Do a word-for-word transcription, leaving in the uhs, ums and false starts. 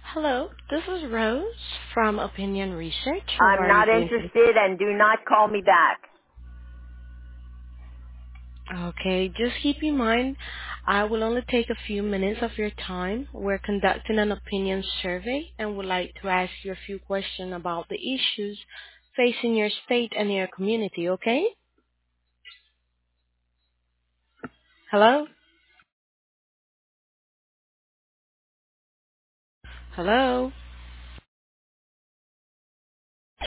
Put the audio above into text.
Hello, this is Rose from Opinion Research. How I'm are you not doing today? interested and do not call me back. Okay, just keep in mind, I will only take a few minutes of your time. We're conducting an opinion survey and would like to ask you a few questions about the issues facing your state and your community, okay? Hello? Hello?